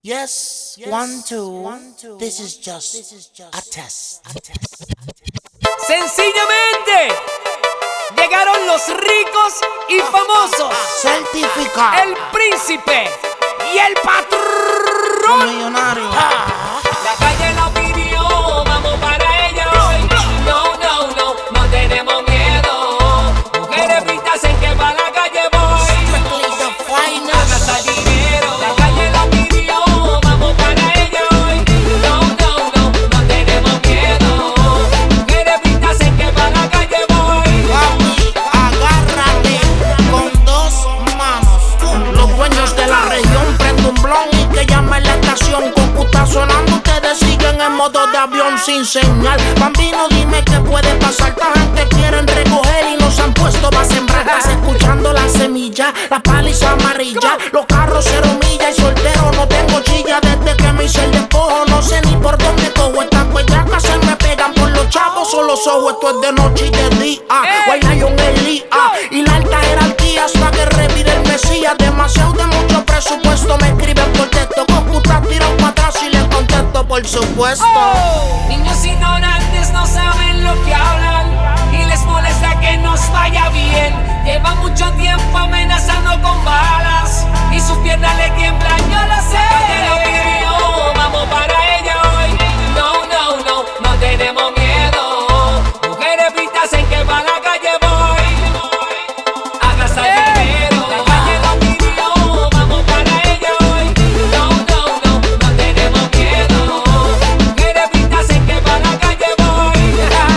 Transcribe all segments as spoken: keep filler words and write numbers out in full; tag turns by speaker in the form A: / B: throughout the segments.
A: Yes, yes, one, two, one, two. This is just, this is just a test. A test.
B: Sencillamente llegaron los ricos y famosos.
A: Certificado.
B: El príncipe y el patrón.
A: Millonario.
B: Ah. La calle lo pidió, vamos para ella hoy. No, no, no, no tenemos miedo. Mujeres pintas que para la calle voy.
A: Strictly the finest.
B: A gastar dinero. La calle lo pidió, vamos para ella hoy. No, no, no, no tenemos miedo. Mujeres pintas que para la calle voy.
A: Papi, agárrate con dos manos. Los dueños de la región prende un blon y que llama en la estación. Coco está sonando, ustedes siguen en modo de avión sin señal. Bambino, dime qué puede pasar. Esta gente quieren recoger y nos han puesto para sembrar. Estás escuchando la semilla, la paliza amarilla. Los carros cero millas y soltero no tengo chilla. Desde que me hice el despojo no sé ni por dónde cojo. Estas huellacas se me pegan por los chavos o los ojos. Esto es de noche y de día. White Lion Elía y la alta jerarquía hasta que revire el Mesías. Demasiado de mucho presupuesto me escriben por texto. Coco está tirado para atrás y les contesto por supuesto.
B: Oh. Niños ignorantes no saben lo que hablan y les molesta que nos vaya bien. Llevan mucho tiempo amenazando con balas y sus piernas le tiemblan, yo lo sé. La lo pidió, vamos para ella hoy. No, no, no, no tenemos miedo. Mujeres pintas en que para la calle voy. A gastar dinero. La calle lo pidió, vamos para ella hoy. No, no, no, no tenemos miedo. Mujeres pintas en que para la calle voy.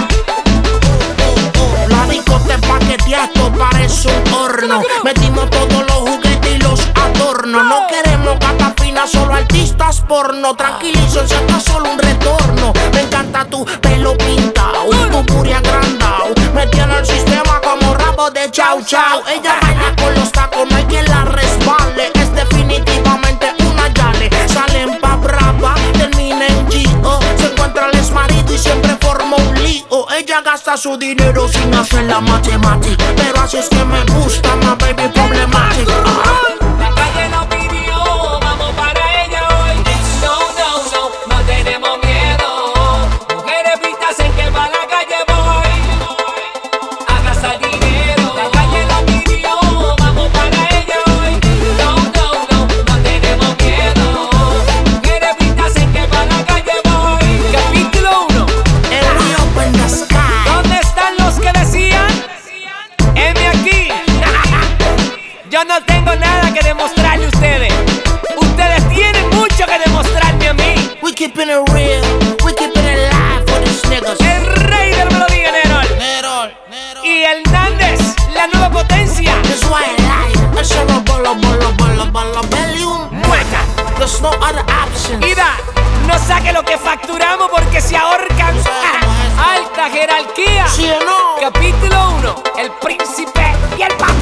A: La discoteca paquetea, esto parece un horno. Metimos todos los juguetes y los adornos. No queremos gata fina, solo artistas porno. Tranquilícense, esto es solo un retorno. Me encanta tu pelo pintado, tu puri agrandado. Me tiene el sistema como rabo de chau chau. Ella baila con los tacos, no hay quien la resbale. Es definitivamente una yale. Salen pa' brava, termina en G O. Se encuentra el exmarido y siempre forma un lío. Ella gasta su dinero sin hacer la matemática, pero así es que me gusta, my baby problematic.
B: La calle lo pidió, vamos para ella hoy. No, no, no, no tenemos miedo. Mujeres pintas en que para la calle voy. A gastar dinero. La calle lo pidió, vamos para ella hoy. No, no, no, no tenemos miedo. Mujeres pintas en que para la calle voy. Capítulo uno.
A: El río open the sky.
B: ¿Dónde están los que decían? Heme aquí. Yo no tengo nada que demostrarle a ustedes. Ustedes tienen mucho que demostrarme a mí.
A: We keeping it real, we keeping it live for these niggas.
B: El rey del melodía, Nerol.
A: Nerol, Nerol.
B: Y Hernández, la nueva potencia.
A: That's why I lie. I show a bolo, bolo, bolo, bolo, bellium.
B: Mueca.
A: There's no other options.
B: Ida, no saque lo que facturamos porque se ahorcan. Ah, alta jerarquía.
A: Sí o no.
B: Capítulo uno. El príncipe y el papá.